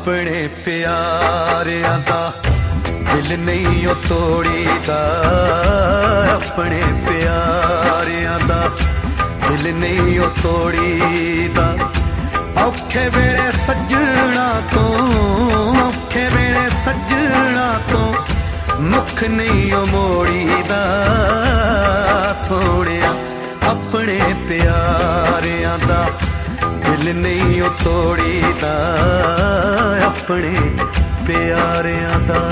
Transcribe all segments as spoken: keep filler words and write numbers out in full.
अपने प्यारियां दा दिल नहीं ओ तोड़ीदा, अपने प्यारियां दा दिल नहीं ओ तोड़ीदा। औखे वेले सजना तो, औखे वेले सजना तो मुख नहीं ओ मोड़ीदा। सोहणिया अपने प्यारियां दा दिल नहीं ओ तोड़ीदा, अपने प्यारियां दा।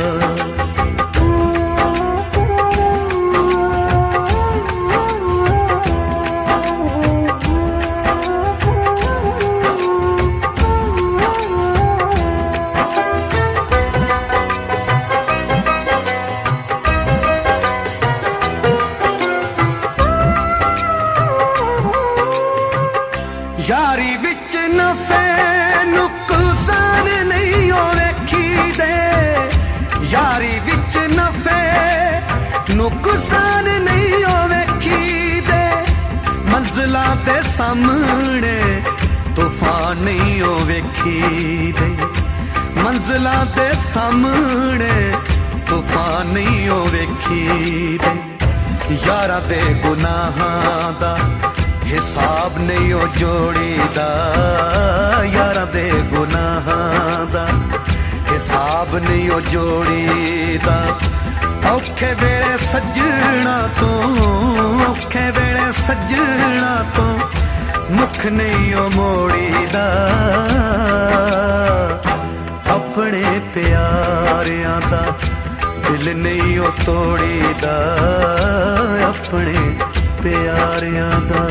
यारी विच नफे नुकसान नहीं ओ वेखी दे, यारी विच नफे नुकसान नहीं ओ वेखी दे। मंजिला दे सामने तूफान नहीं ओ वेखी दे, मंजिला दे सामने तूफान नहीं ओ वेखी दे। यारा दे गुनाहां दा हिसाब नहीं ओ जोड़ीदा, यारा दे गुनाहां दा हिसाब नहीं ओ जोड़ीदा। औखे वेले सजना तो, औखे वेले सजना तो मुख नहीं ओ मोड़ीदा। अपने प्यारियां दा दिल नहीं ओ तोड़ीदा, अपने प्यारियां दा।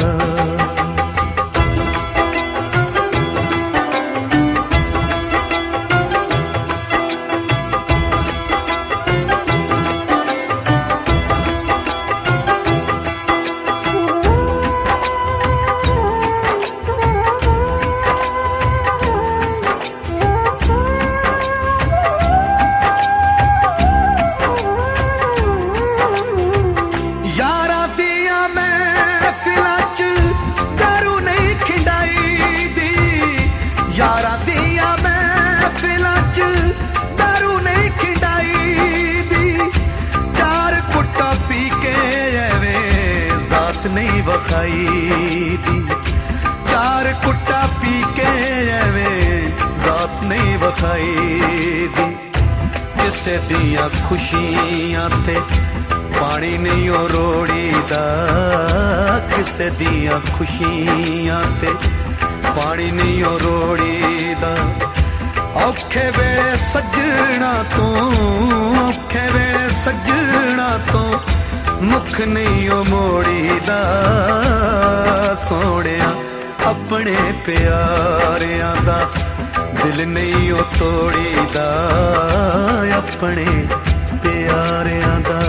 यारा दिया महफिलां च दारू नहीं खिंडाई दी, चार कुट्टा पी के एवें जात नहीं वखाई दी। चार कुट्टा पी के एवें जात नहीं वखाई दी। किसे दियां खुशियां ते पानी नहीं ओ रोड़ीदा, किसे दियां खुशियां ते पानी नहीं ओ रोड़ीदा। औखे वेले सजना तो, औखे वेले सजना तो मुख नहीं ओ मोड़ीदा। सोहणिया अपने प्यारियां दा दिल नहीं ओ तोड़ीदा, अपने प्यारियां दा।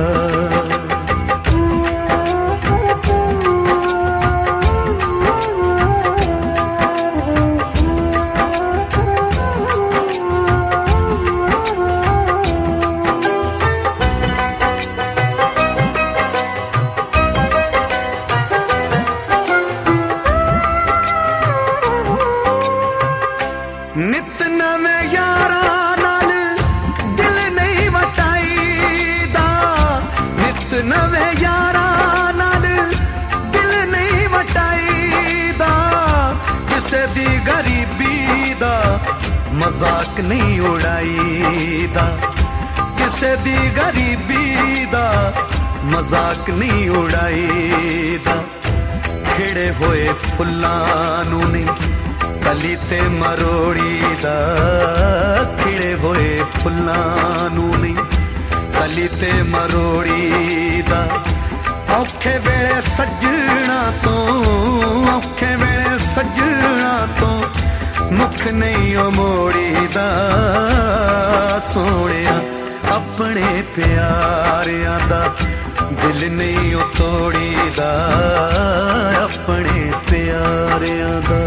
नित नवें यारा नाल दिल नहीं वटाईदा, नित नवें यारा नाल दिल नहीं वटाईदा। किसे दी गरीबी दा मजाक नहीं उड़ाईदा, किसे दी गरीबी दा मजाक नहीं उड़ाईदा। खिड़े होए फुल्लां नूं नहीं कली ते मरोड़ीदा, खिड़े होए फुल्लां नूं नहीं कली ते मरोड़ीदा। औखे वेले सजना तो, औखे वेले सजना तो मुख नहीं ओ मोड़ीदा। सोहणिया अपने प्यारियां दा दिल नहीं ओ तोड़ीदा, अपने प्यारियां दा।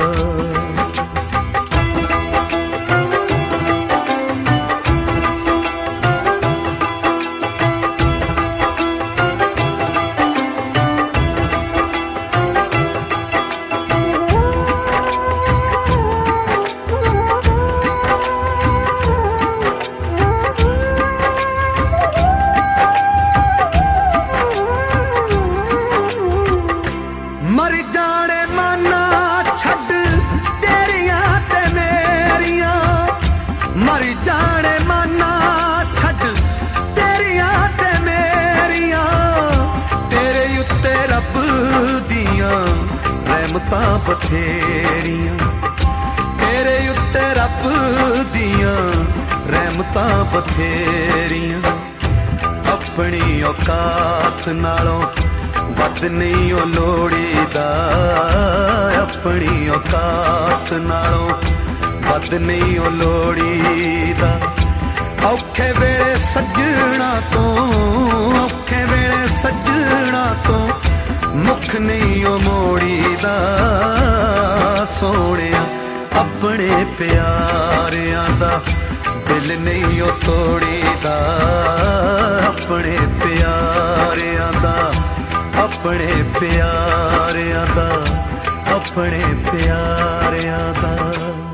रहमतां बथेरियां तेरे उत्ते रब दियां रहमतां बथेरियां अपनी औकात नालों वध नहीं ओ लोड़ीदा अपनी औकात नालों वध नहीं ओ लोड़ीदा औखे वेले सज्जणा तो औखे वेले सज्जणा तो मुख नहीं ओ मोड़ीदा सोहणिया अपने प्यारियां दा दिल नहीं ओ तोड़ीदा अपने प्यारियां दा अपने प्यारियां दा अपने प्यारियां दा।